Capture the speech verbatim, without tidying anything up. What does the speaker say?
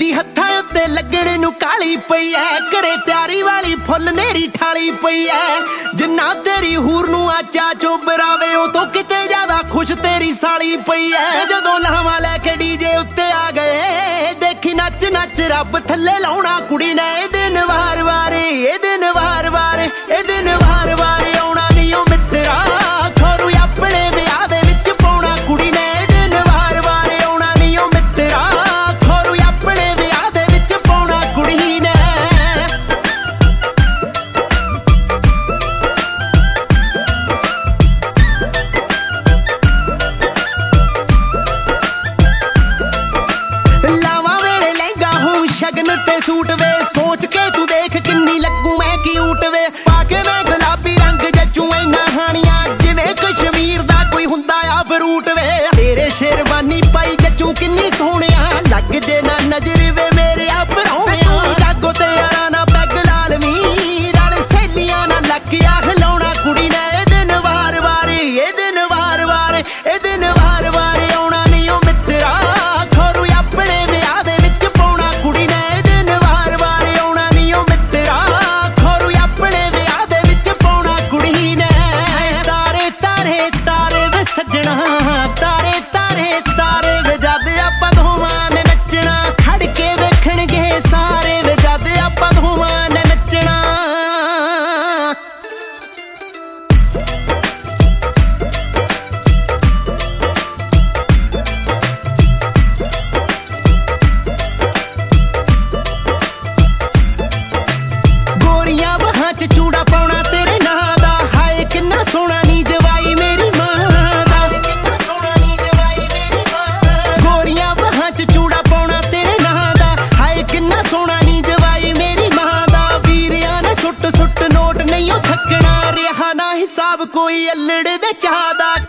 मेहंदी हत्थां उत्ते लगणे नूं काली पई ऐ घरे त्यारी वाली फुल नेरी ठाली पई ऐ जिन्ना तेरी हूर नूं आचा चोबरावे ओ तो किते ज्यादा खुश तेरी साली पई ऐ जदों लावां लैके डीजे उत्ते आ गए देखी नच नच रब थल्ले लाउणा कुड़ी ने ए दिन वार वार ए दिन वार वार ए दिन वार वार आउणा नहीं ओ मित्रा खोरू अपने विआह दे विच पाउणा कुड़ी ने ए दिन वार वार आउणा नहीं ओ मित्रा खोरू अपने विआह दे विच पाउणा कुड़ी ने लावां वेले लहंगा हूं शगन ते सूट वे सोच के तू देख किन्नी लगू मैं क्यूट वे पाके मैं गुलाबी रंग जचू इना हानियां जिवें कश्मीर दा कोई हुंदा आ फ्रूट वे तेरे शेरवानी पाई जचू किन्नी सोहणिया लग जे ना नजर वे मेरे आ परौणिया जागो ते यारा ना पैग लाल वी नाल सहेलियां ना लकिया हिलाउणा कुड़ी ने ए दिन वार वार ए दिन वार वार ए दिन वार वार आउणा नहीं ओ मित्रा खोरू अपने विआह दे विच पाउणा कुड़ी ने ए दिन वार वार आउणा नहीं ओ मित्रा खोरू अपने विआह दे विच पाउणा कुड़ी ने तारे तारे तारे वे सज्जणा तारे तारे तारे वे जद आपां दोवां ने नच्चना खड़ के वेखणगे सारे वे जद आपां दोवां ने नच्चना गोरियां बाहां च चूड़ा पाउणा तेरे नां दा हाय किन्ना सोहणा नी जवाई मेरी मां दा गोरियां बाहां च चूड़ा पाउणा तेरे नां दा हाय किन्ना सोहणा नी जवाई मेरी मां दा वीरियां ने सुट सुट नोट नहीं ओ थकना रिहा ना हिसाब कोई अल्लड़ दे चाह दा